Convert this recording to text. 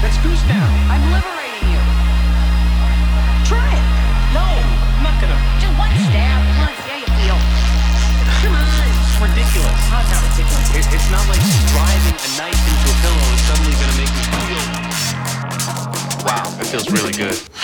Let's goose down. I'm liberating you. Try it. No, I'm not gonna. Just one stab. Come on, see how you feel. Come on. It's ridiculous. Oh, it's not ridiculous. It's not like driving a knife into a pillow is suddenly gonna make me feel. Wow, it feels really good.